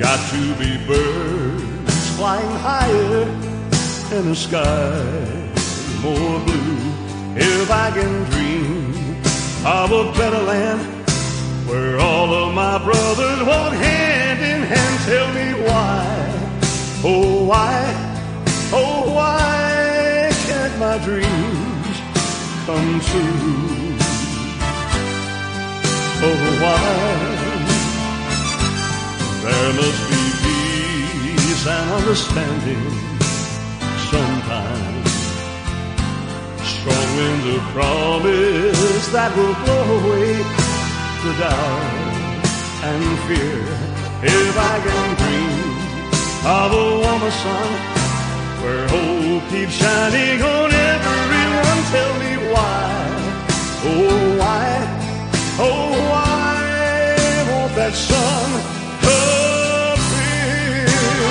got to be birds flying higher in the sky more blue. If I can dream of a better land where all of my brothers walk hand in hand, tell me why, oh why, oh why can't my dreams come true? Oh why? There must be peace and understanding sometime. Strong winds of promise that will blow away the doubt and fear. If I can dream of a warmer sun where hope keeps shining on everyone, tell me why, oh why, oh why won't that sun appear?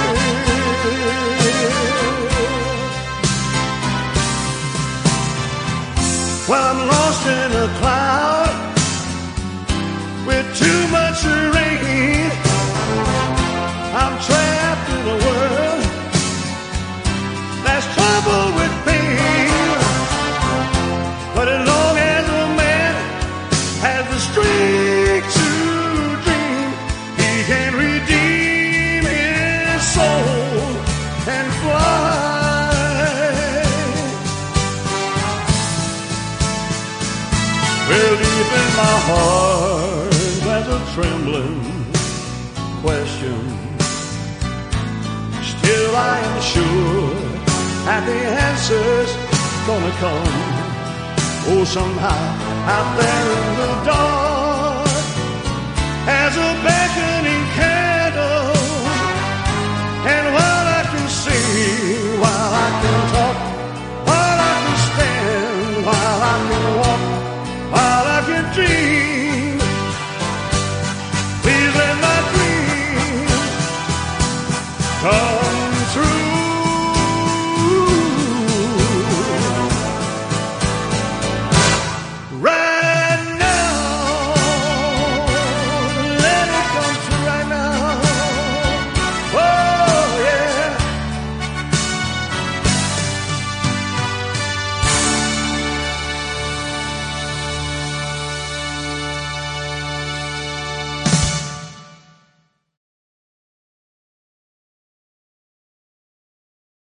Well, I'm lost in a cloud with too much rain. I'm trapped in a world that's troubled with pain. But as long as a man has the strength to dream, he can redeem his soul and fly. Well, deep in my heart there's a trembling question. Still I am sure that the answer's gonna come. Oh, somehow out there in the dark, as a beckon